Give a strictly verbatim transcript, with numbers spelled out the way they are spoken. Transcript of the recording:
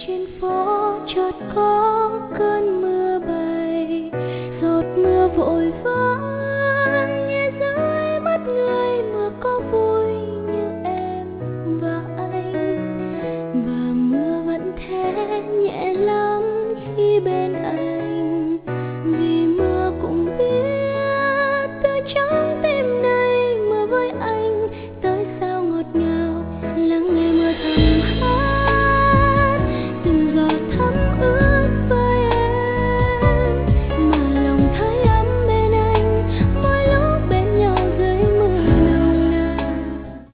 trên phố chợt có cơn mưa bay, giọt mưa vội